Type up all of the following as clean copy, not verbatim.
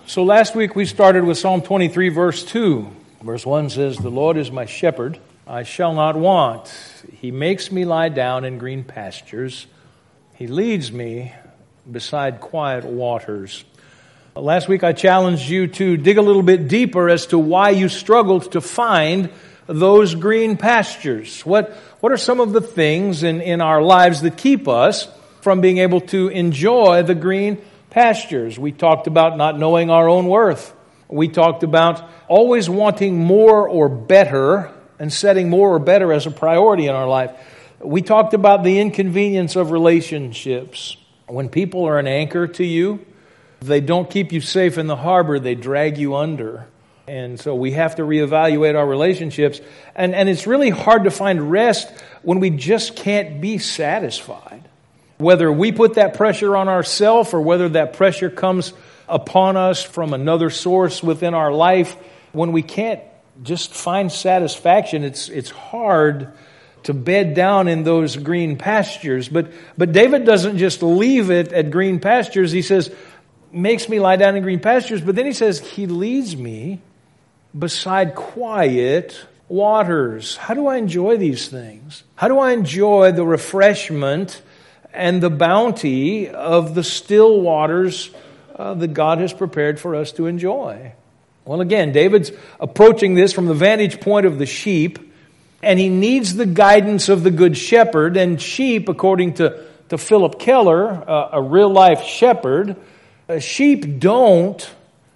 So last week we started with Psalm 23, verse 2. Verse 1 says, "The Lord is my shepherd, I shall not want. He makes me lie down in green pastures. He leads me beside quiet waters." Last week I challenged you to dig a little bit deeper as to why you struggled to find those green pastures. What are some of the things in our lives that keep us from being able to enjoy the green pastures? We talked about not knowing our own worth. We talked about always wanting more or better and setting more or better as a priority in our life. We talked about the inconvenience of relationships. When people are an anchor to you, they don't keep you safe in the harbor, they drag you under. And so we have to reevaluate our relationships. And it's really hard to find rest when we just can't be satisfied. Whether we put that pressure on ourselves or whether that pressure comes upon us from another source within our life, when we can't just find satisfaction, it's hard to bed down in those green pastures. But David doesn't just leave it at green pastures. He says, makes me lie down in green pastures. But then he says, he leads me beside quiet waters. How do I enjoy these things? How do I enjoy the refreshment and the bounty of the still waters that God has prepared for us to enjoy? Well, again, David's approaching this from the vantage point of the sheep, and he needs the guidance of the good shepherd. And sheep, according to Philip Keller, a real-life shepherd, sheep don't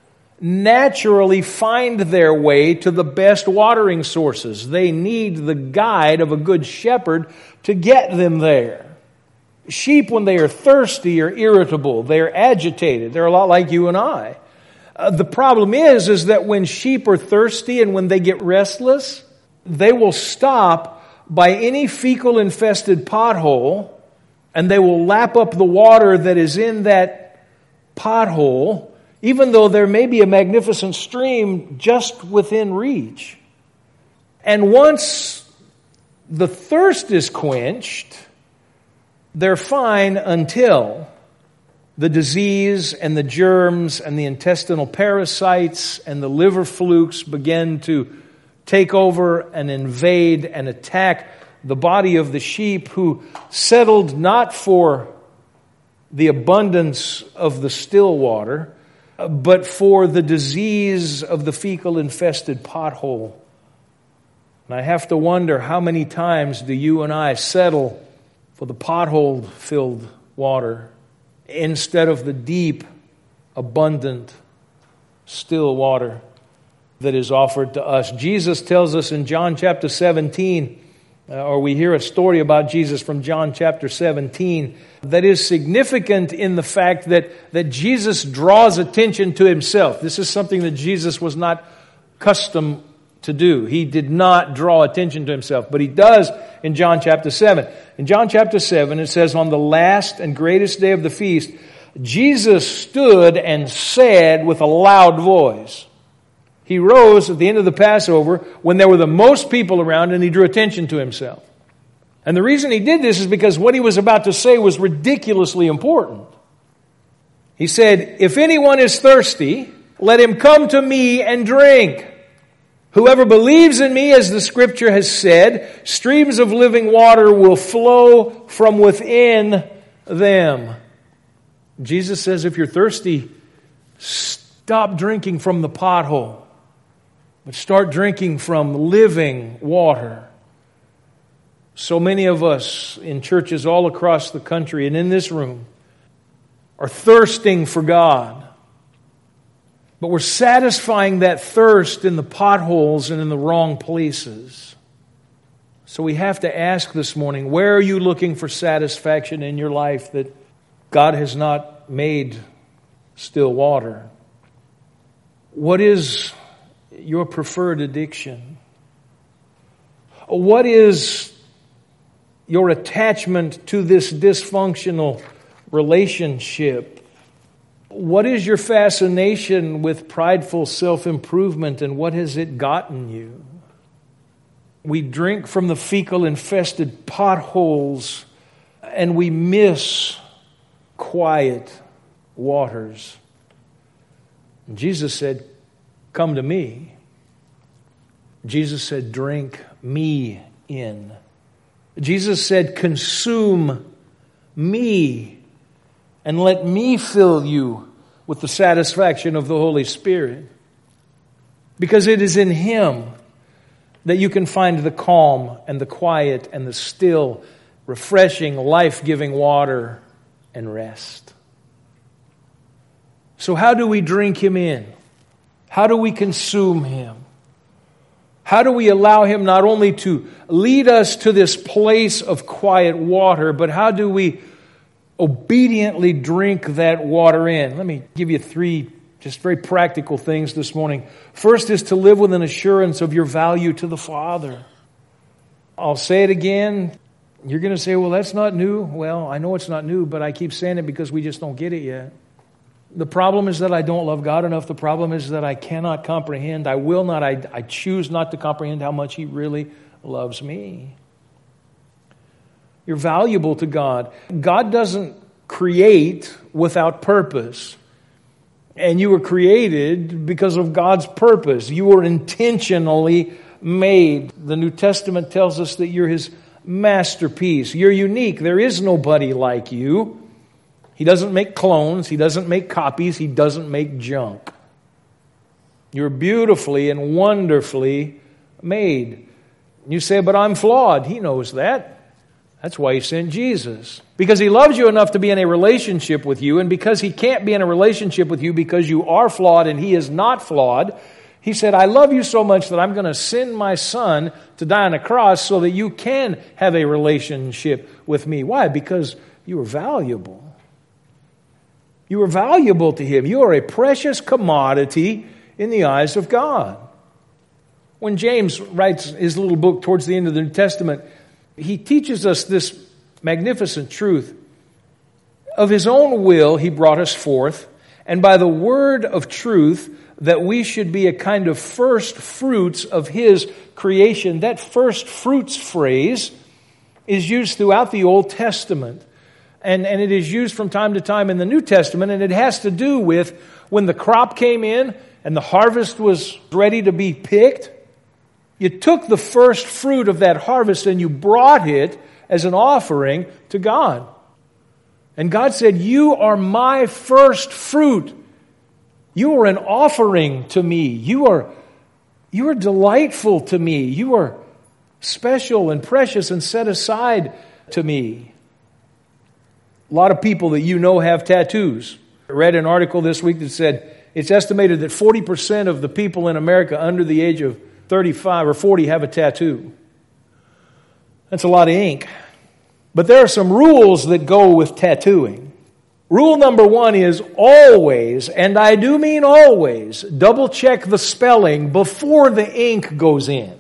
naturally find their way to the best watering sources. They need the guide of a good shepherd to get them there. Sheep, when they are thirsty, are irritable. They're agitated. They're a lot like you and I. The problem is that when sheep are thirsty and when they get restless, they will stop by any fecal-infested pothole and they will lap up the water that is in that pothole, even though there may be a magnificent stream just within reach. And once the thirst is quenched, they're fine until the disease and the germs and the intestinal parasites and the liver flukes begin to take over and invade and attack the body of the sheep, who settled not for the abundance of the still water, but for the disease of the fecal-infested pothole. And I have to wonder, how many times do you and I settle for the pothole-filled water instead of the deep, abundant, still water that is offered to us? Jesus tells us in John chapter 17, or we hear a story about Jesus from John chapter 17, that is significant in the fact that Jesus draws attention to himself. This is something that Jesus was not accustomed to do. He did not draw attention to himself, but he does in John chapter 7. In John chapter 7, it says, "On the last and greatest day of the feast, Jesus stood and said with a loud voice." He rose at the end of the Passover when there were the most people around, and he drew attention to himself. And the reason he did this is because what he was about to say was ridiculously important. He said, "If anyone is thirsty, let him come to me and drink. Whoever believes in me, as the scripture has said, streams of living water will flow from within them." Jesus says, if you're thirsty, stop drinking from the pothole, but start drinking from living water. So many of us in churches all across the country and in this room are thirsting for God. But we're satisfying that thirst in the potholes and in the wrong places. So we have to ask this morning, where are you looking for satisfaction in your life that God has not made still water? What is your preferred addiction? What is your attachment to this dysfunctional relationship? What is your fascination with prideful self-improvement, and what has it gotten you? We drink from the fecal-infested potholes, and we miss quiet waters. And Jesus said, come to me. Jesus said, drink me in. Jesus said, consume me and let me fill you with the satisfaction of the Holy Spirit. Because it is in Him that you can find the calm and the quiet and the still, refreshing, life-giving water and rest. So how do we drink Him in? How do we consume Him? How do we allow Him not only to lead us to this place of quiet water, but how do we obediently drink that water in? Let me give you 3 just very practical things this morning. First is to live with an assurance of your value to the Father. I'll say it again. You're going to say, well, that's not new. Well, I know it's not new, but I keep saying it because we just don't get it yet. The problem is that I don't love God enough. The problem is that I cannot comprehend. I choose not to comprehend how much He really loves me. You're valuable to God. God doesn't create without purpose. And you were created because of God's purpose. You were intentionally made. The New Testament tells us that you're His masterpiece. You're unique. There is nobody like you. He doesn't make clones. He doesn't make copies. He doesn't make junk. You're beautifully and wonderfully made. You say, but I'm flawed. He knows that. That's why He sent Jesus. Because He loves you enough to be in a relationship with you, and because He can't be in a relationship with you because you are flawed and He is not flawed, He said, I love you so much that I'm going to send my Son to die on a cross so that you can have a relationship with me. Why? Because you are valuable. You are valuable to Him. You are a precious commodity in the eyes of God. When James writes his little book towards the end of the New Testament, he teaches us this magnificent truth. Of His own will, He brought us forth, and by the word of truth, that we should be a kind of first fruits of His creation. That first fruits phrase is used throughout the Old Testament. And it is used from time to time in the New Testament, and it has to do with when the crop came in and the harvest was ready to be picked. You took the first fruit of that harvest and you brought it as an offering to God. And God said, you are my first fruit. You are an offering to me. You are delightful to me. You are special and precious and set aside to me. A lot of people that you know have tattoos. I read an article this week that said it's estimated that 40% of the people in America under the age of 35 or 40 have a tattoo. That's a lot of ink. But there are some rules that go with tattooing. Rule number 1 is always, and I do mean always, double check the spelling before the ink goes in.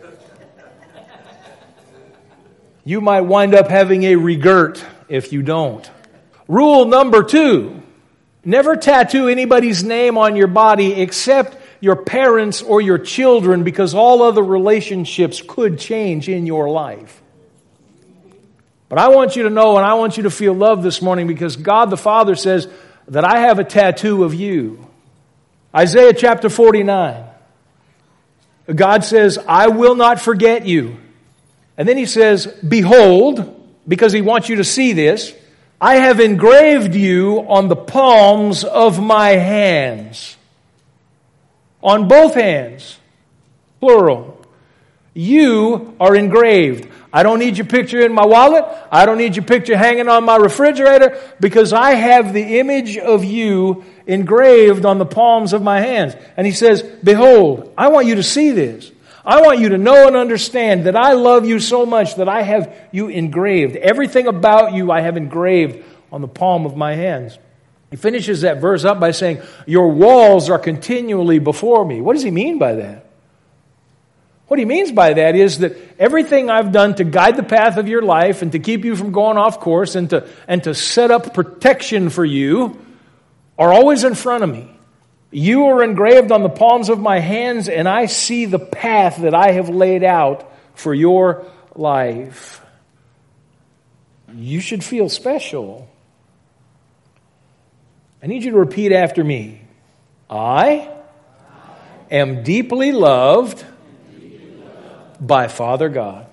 You might wind up having a regret if you don't. Rule number 2, never tattoo anybody's name on your body except your parents or your children, because all other relationships could change in your life. But I want you to know and I want you to feel loved this morning, because God the Father says that I have a tattoo of you. Isaiah chapter 49. God says, I will not forget you. And then He says, behold, because He wants you to see this, I have engraved you on the palms of my hands. On both hands, plural. You are engraved. I don't need your picture in my wallet. I don't need your picture hanging on my refrigerator, because I have the image of you engraved on the palms of my hands. And He says, behold, I want you to see this. I want you to know and understand that I love you so much that I have you engraved. Everything about you I have engraved on the palm of my hands. He finishes that verse up by saying, your walls are continually before me. What does he mean by that? What he means by that is that everything I've done to guide the path of your life and to keep you from going off course and to set up protection for you are always in front of me. You are engraved on the palms of my hands, and I see the path that I have laid out for your life. You should feel special. I need you to repeat after me. I am deeply loved by Father God.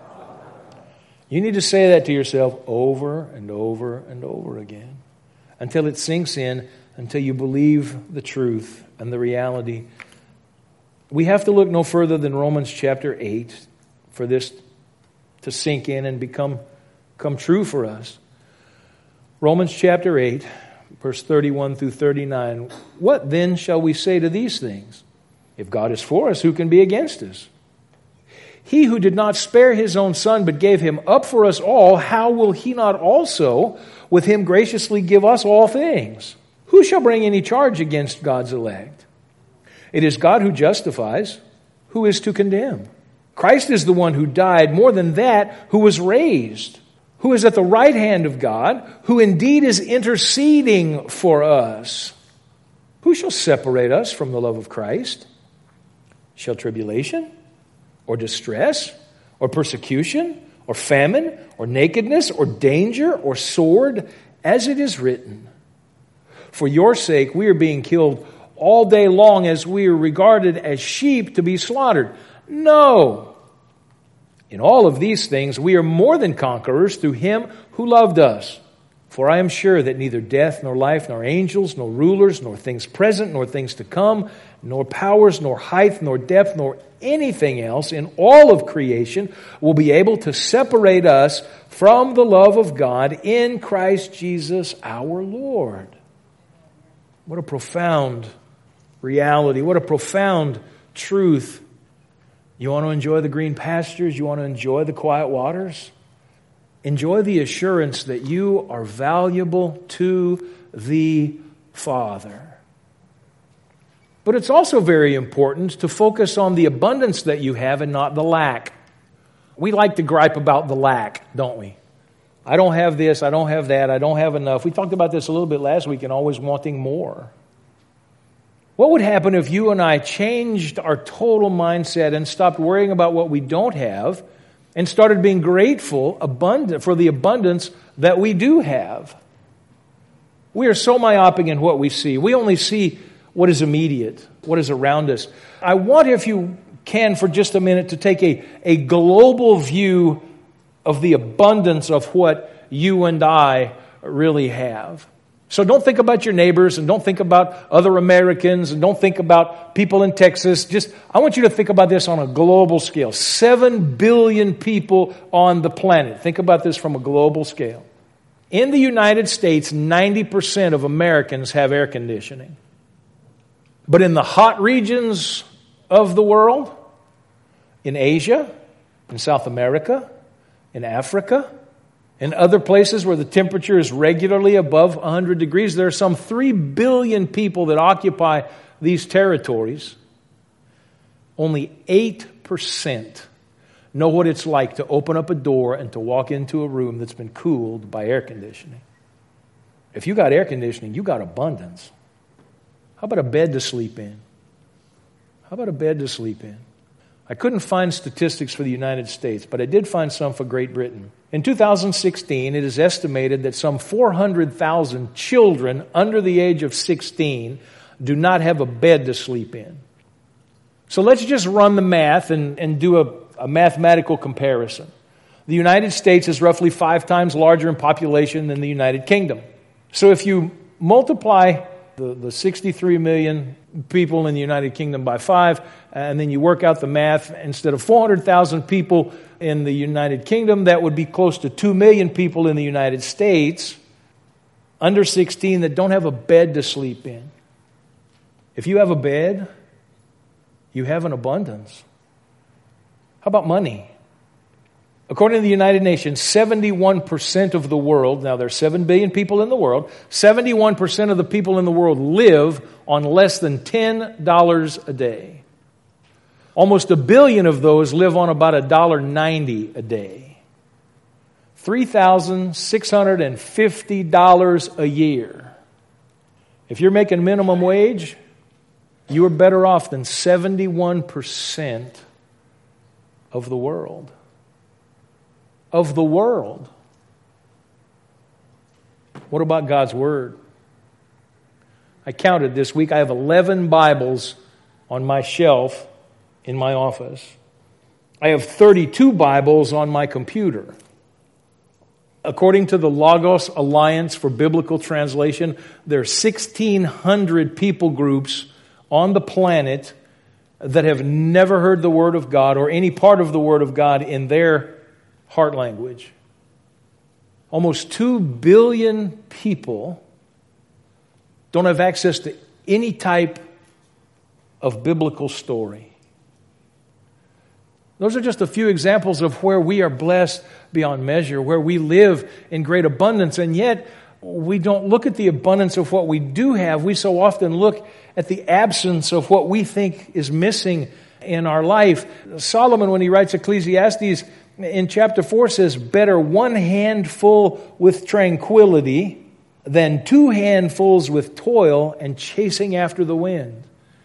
You need to say that to yourself over and over and over again until it sinks in, until you believe the truth and the reality. We have to look no further than Romans chapter 8 for this to sink in and become true for us. Romans chapter 8, verse 31 through 39. What then shall we say to these things? If God is for us, who can be against us? He who did not spare his own Son, but gave him up for us all, how will he not also with him graciously give us all things? Who shall bring any charge against God's elect? It is God who justifies. Who is to condemn? Christ is the one who died, more than that, who was raised, who is at the right hand of God, who indeed is interceding for us. Who shall separate us from the love of Christ? Shall tribulation, or distress, or persecution, or famine, or nakedness, or danger, or sword, as it is written, for your sake we are being killed all day long, as we are regarded as sheep to be slaughtered. No! In all of these things we are more than conquerors through Him who loved us. For I am sure that neither death, nor life, nor angels, nor rulers, nor things present, nor things to come, nor powers, nor height, nor depth, nor anything else in all of creation will be able to separate us from the love of God in Christ Jesus our Lord. What a profound reality. What a profound truth. You want to enjoy the green pastures? You want to enjoy the quiet waters? Enjoy the assurance that you are valuable to the Father. But it's also very important to focus on the abundance that you have and not the lack. We like to gripe about the lack, don't we? I don't have this, I don't have that, I don't have enough. We talked about this a little bit last week and always wanting more. What would happen if you and I changed our total mindset and stopped worrying about what we don't have and started being grateful for the abundance that we do have? We are so myopic in what we see. We only see what is immediate, what is around us. I want, if you can, for just a minute, to take a global view of the abundance of what you and I really have. So don't think about your neighbors and don't think about other Americans and don't think about people in Texas. I want you to think about this on a global scale. 7 billion people on the planet. Think about this from a global scale. In the United States, 90% of Americans have air conditioning. But in the hot regions of the world, in Asia, in South America, in Africa, in other places where the temperature is regularly above 100 degrees, there are some 3 billion people that occupy these territories. Only 8% know what it's like to open up a door and to walk into a room that's been cooled by air conditioning. If you got air conditioning, you got abundance. How about a bed to sleep in? How about a bed to sleep in? I couldn't find statistics for the United States, but I did find some for Great Britain. In 2016, it is estimated that some 400,000 children under the age of 16 do not have a bed to sleep in. So let's just run the math and do a mathematical comparison. The United States is roughly 5 times larger in population than the United Kingdom. So if you multiply the 63 million people in the United Kingdom by 5, and then you work out the math, instead of 400,000 people in the United Kingdom, that would be close to 2 million people in the United States under 16 that don't have a bed to sleep in. If you have a bed, you have an abundance. How about money? According to the United Nations, 71% of the world, now there are 7 billion people in the world, 71% of the people in the world live on less than $10 a day. Almost 1 billion of those live on about $1.90 a day. $3,650 a year. If you're making minimum wage, you are better off than 71% of the world. Of the world. What about God's Word? I counted this week. I have 11 Bibles on my shelf in my office. I have 32 Bibles on my computer. According to the Logos Alliance for Biblical Translation, there are 1,600 people groups on the planet that have never heard the Word of God or any part of the Word of God in their heart language. Almost 2 billion people don't have access to any type of biblical story. Those are just a few examples of where we are blessed beyond measure, where we live in great abundance, and yet we don't look at the abundance of what we do have. We so often look at the absence of what we think is missing in our life. Solomon, when he writes Ecclesiastes in chapter 4, says, "Better one handful with tranquility than 2 handfuls with toil and chasing after the wind."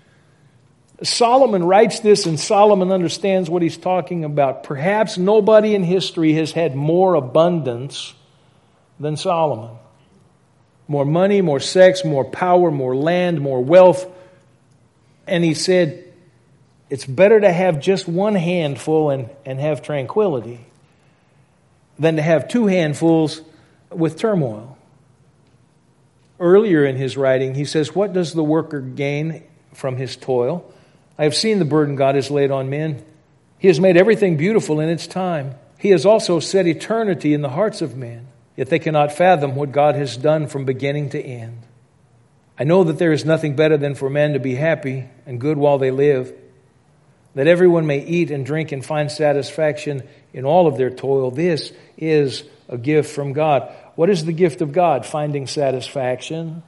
Solomon writes this, and Solomon understands what he's talking about. Perhaps nobody in history has had more abundance than Solomon. More money, more sex, more power, more land, more wealth. And he said, it's better to have just 1 handful and have tranquility than to have 2 handfuls with turmoil. Earlier in his writing, he says, "What does the worker gain from his toil? I have seen the burden God has laid on men. He has made everything beautiful in its time. He has also set eternity in the hearts of men, yet they cannot fathom what God has done from beginning to end. I know that there is nothing better than for men to be happy and good while they live, that everyone may eat and drink and find satisfaction in all of their toil. This is a gift from God." What is the gift of God? Finding satisfaction.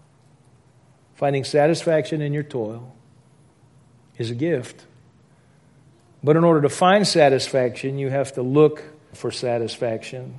Finding satisfaction in your toil is a gift. But in order to find satisfaction, you have to look for satisfaction.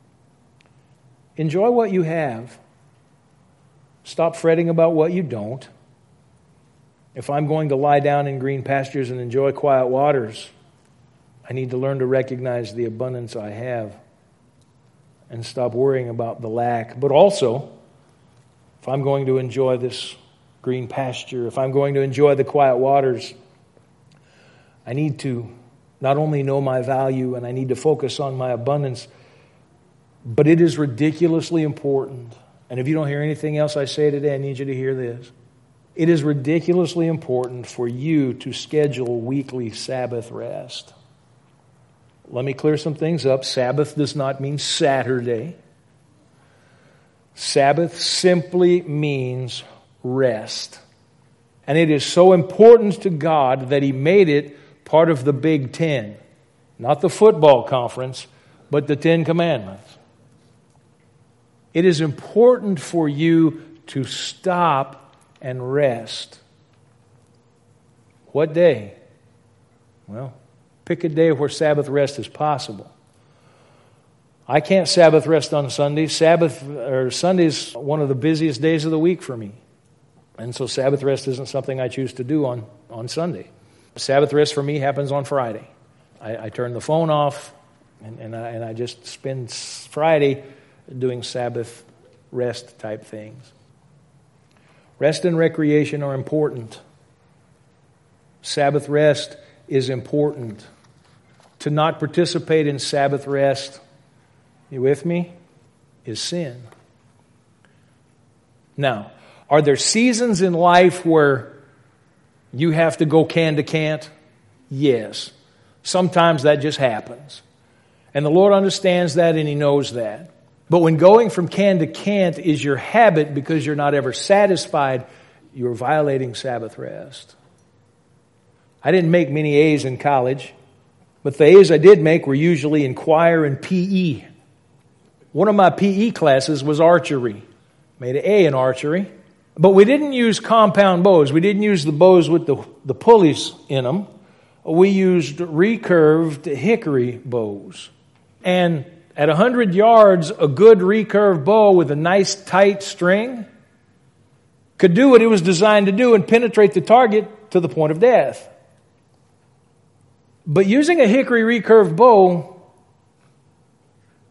Enjoy what you have. Stop fretting about what you don't. If I'm going to lie down in green pastures and enjoy quiet waters, I need to learn to recognize the abundance I have and stop worrying about the lack. But also, if I'm going to enjoy this green pasture, if I'm going to enjoy the quiet waters, I need to not only know my value and I need to focus on my abundance, but it is ridiculously important. And if you don't hear anything else I say today, I need you to hear this. It is ridiculously important for you to schedule weekly Sabbath rest. Let me clear some things up. Sabbath does not mean Saturday. Sabbath simply means rest. And it is so important to God that He made it part of the Big Ten. Not the football conference, but the 10 Commandments. It is important for you to stop and rest. What day? Well, pick a day where Sabbath rest is possible. I can't Sabbath rest on Sunday. Sunday's one of the busiest days of the week for me. And so Sabbath rest isn't something I choose to do on Sunday. Sabbath rest for me happens on Friday. I turn the phone off and I just spend Friday doing Sabbath rest type things. Rest and recreation are important. Sabbath rest is important. To not participate in Sabbath rest, you with me, is sin. Now, are there seasons in life where you have to go can to can't? Yes. Sometimes that just happens. And the Lord understands that and He knows that. But when going from can to can't is your habit because you're not ever satisfied, you're violating Sabbath rest. I didn't make many A's in college, but the A's I did make were usually in choir and PE. One of my PE classes was archery. Made an A in archery. But we didn't use compound bows. We didn't use the bows with the pulleys in them. We used recurved hickory bows. And at 100 yards, a good recurved bow with a nice tight string could do what it was designed to do and penetrate the target to the point of death. But using a hickory recurved bow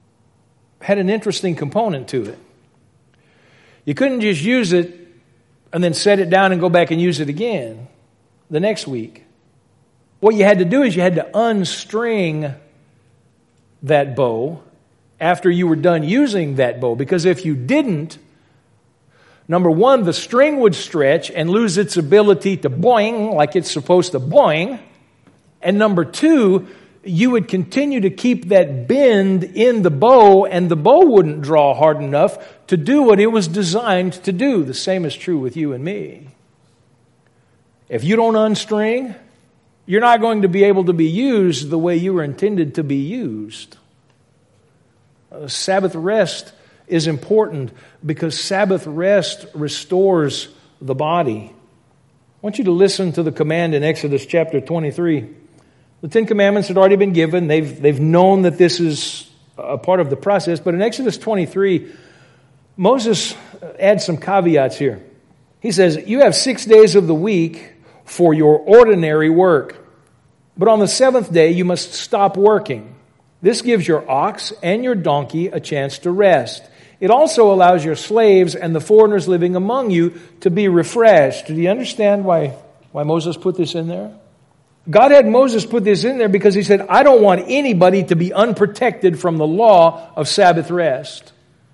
had an interesting component to it. You couldn't just use it and then set it down and go back and use it again the next week. What you had to do is you had to unstring that bow after you were done using that bow. Because if you didn't, number one, the string would stretch and lose its ability to boing like it's supposed to boing. And number two, you would continue to keep that bend in the bow, and the bow wouldn't draw hard enough to do what it was designed to do. The same is true with you and me. If you don't unstring, you're not going to be able to be used the way you were intended to be used. Sabbath rest is important because Sabbath rest restores the body. I want you to listen to the command in Exodus chapter 23. The Ten Commandments had already been given. They've known that this is a part of the process. But in Exodus 23, Moses adds some caveats here. He says, you have 6 days of the week for your ordinary work. But on the seventh day, you must stop working. This gives your ox and your donkey a chance to rest. It also allows your slaves and the foreigners living among you to be refreshed. Do you understand why Moses put this in there? God had Moses put this in there because he said, I don't want anybody to be unprotected from the law of Sabbath rest.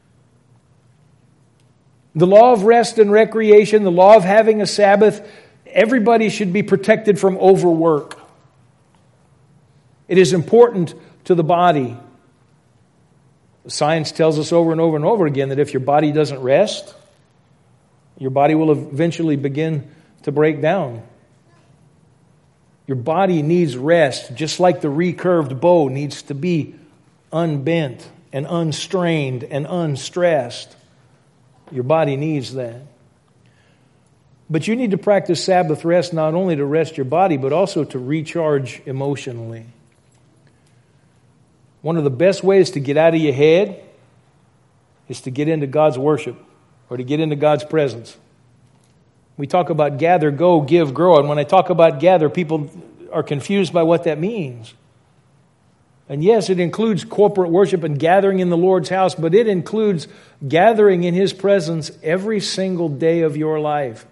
The law of rest and recreation, the law of having a Sabbath, everybody should be protected from overwork. It is important to the body. Science tells us over and over and over again that if your body doesn't rest, your body will eventually begin to break down. Your body needs rest, just like the recurved bow needs to be unbent and unstrained and unstressed. Your body needs that. But you need to practice Sabbath rest not only to rest your body, but also to recharge emotionally. One of the best ways to get out of your head is to get into God's worship or to get into God's presence. We talk about gather, go, give, grow. And when I talk about gather, people are confused by what that means. And yes, it includes corporate worship and gathering in the Lord's house, but it includes gathering in His presence every single day of your life.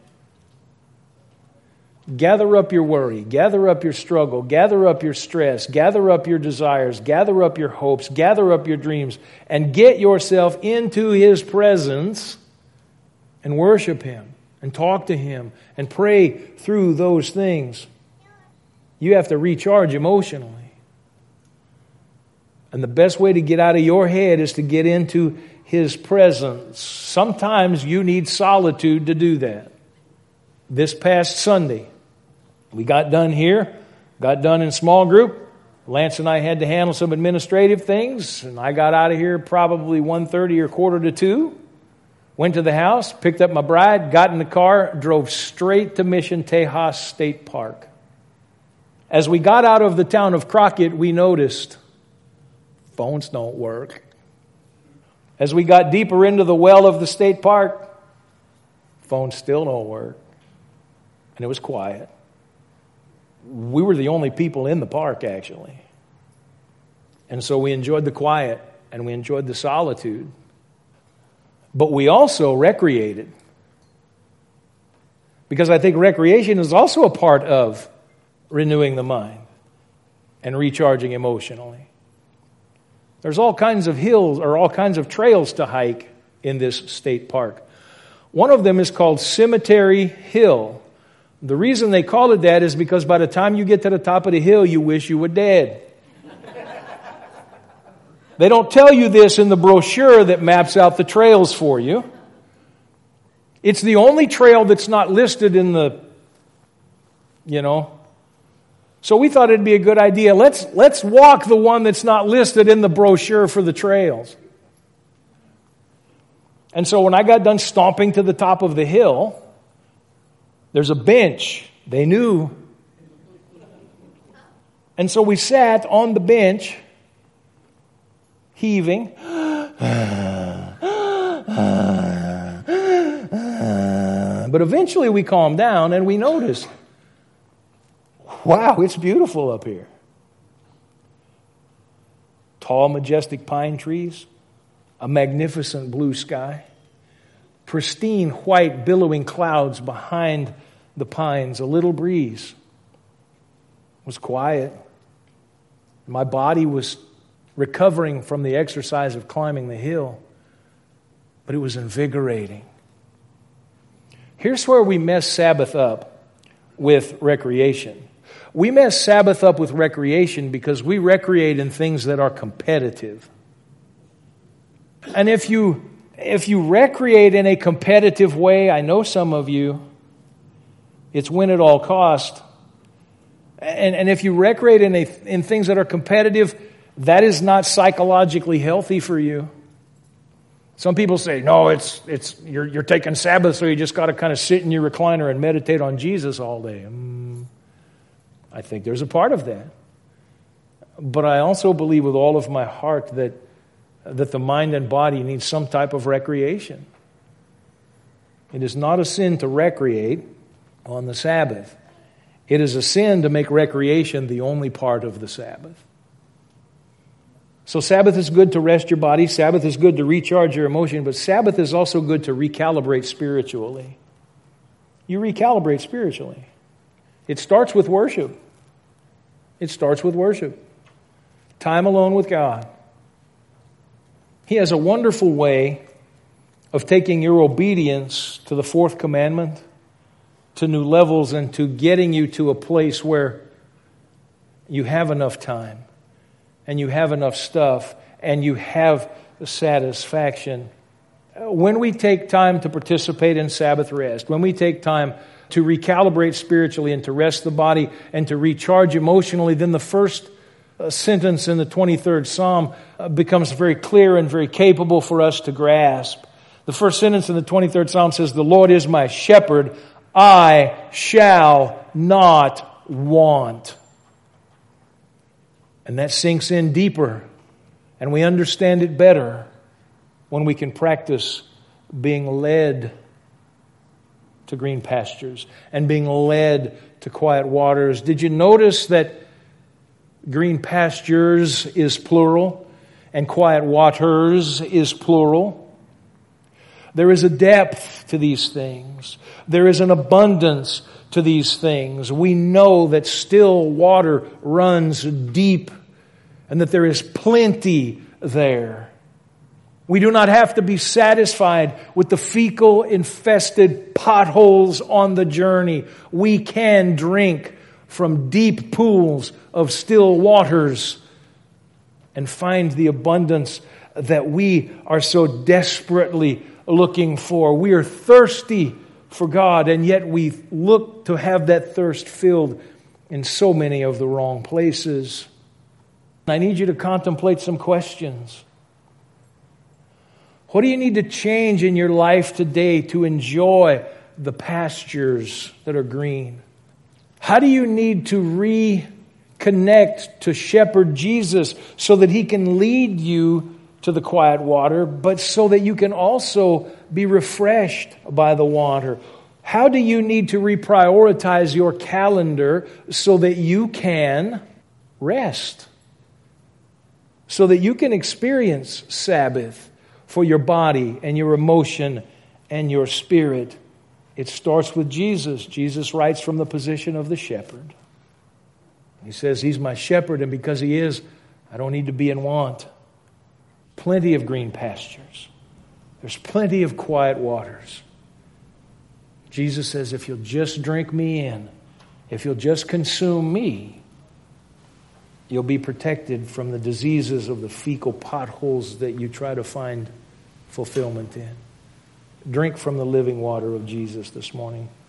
Gather up your worry, gather up your struggle, gather up your stress, gather up your desires, gather up your hopes, gather up your dreams, and get yourself into His presence and worship Him and talk to Him and pray through those things. You have to recharge emotionally. And the best way to get out of your head is to get into His presence. Sometimes you need solitude to do that. This past Sunday, we got done here, got done in small group. Lance and I had to handle some administrative things, and I got out of here probably 1:30 or 1:45. Went to the house, picked up my bride, got in the car, drove straight to Mission Tejas State Park. As we got out of the town of Crockett, we noticed phones don't work. As we got deeper into the well of the state park, phones still don't work. And it was quiet. We were the only people in the park, actually. And so we enjoyed the quiet and we enjoyed the solitude. But we also recreated. Because I think recreation is also a part of renewing the mind and recharging emotionally. There's all kinds of hills or all kinds of trails to hike in this state park. One of them is called Cemetery Hill. The reason they call it that is because by the time you get to the top of the hill, you wish you were dead. They don't tell you this in the brochure that maps out the trails for you. It's the only trail that's not listed in the, So we thought it'd be a good idea. Let's walk the one that's not listed in the brochure for the trails. And so when I got done stomping to the top of the hill, there's a bench. They knew. And so we sat on the bench, heaving. But eventually we calmed down and we noticed, wow, it's beautiful up here. Tall, majestic pine trees, a magnificent blue sky, pristine white billowing clouds behind the pines, a little breeze. It was quiet. My body was recovering from the exercise of climbing the hill, but it was invigorating. Here's where we mess Sabbath up with recreation. We mess Sabbath up with recreation because we recreate in things that are competitive. And if you recreate in a competitive way, I know some of you, it's win at all cost. And if you recreate in things that are competitive, that is not psychologically healthy for you. Some people say, no, you're taking Sabbath, so you just got to kind of sit in your recliner and meditate on Jesus all day. I think there's a part of that. But I also believe with all of my heart that the mind and body need some type of recreation. It is not a sin to recreate on the Sabbath. It is a sin to make recreation the only part of the Sabbath. So Sabbath is good to rest your body. Sabbath is good to recharge your emotion. But Sabbath is also good to recalibrate spiritually. You recalibrate spiritually. It starts with worship. It starts with worship. Time alone with God. He has a wonderful way of taking your obedience to the fourth commandment to new levels and to getting you to a place where you have enough time and you have enough stuff and you have satisfaction. When we take time to participate in Sabbath rest, when we take time to recalibrate spiritually and to rest the body and to recharge emotionally, then the first sentence in the 23rd Psalm becomes very clear and very capable for us to grasp. The first sentence in the 23rd Psalm says, "The Lord is my shepherd, I shall not want." And that sinks in deeper, and we understand it better when we can practice being led to green pastures and being led to quiet waters. Did you notice that green pastures is plural and quiet waters is plural? There is a depth to these things. There is an abundance to these things. We know that still water runs deep and that there is plenty there. We do not have to be satisfied with the fecal-infested potholes on the journey. We can drink from deep pools of still waters and find the abundance that we are so desperately looking for. We are thirsty for God, and yet we look to have that thirst filled in so many of the wrong places. I need you to contemplate some questions. What do you need to change in your life today to enjoy the pastures that are green? How do you need to reconnect to Shepherd Jesus so that He can lead you to the quiet water, but so that you can also be refreshed by the water? How do you need to reprioritize your calendar so that you can rest? So that you can experience Sabbath for your body and your emotion and your spirit. It starts with Jesus. Jesus writes from the position of the shepherd. He says, He's my shepherd, and because He is, I don't need to be in want. Plenty of green pastures. There's plenty of quiet waters. Jesus says, if you'll just drink me in, if you'll just consume me, you'll be protected from the diseases of the fecal potholes that you try to find fulfillment in. Drink from the living water of Jesus this morning.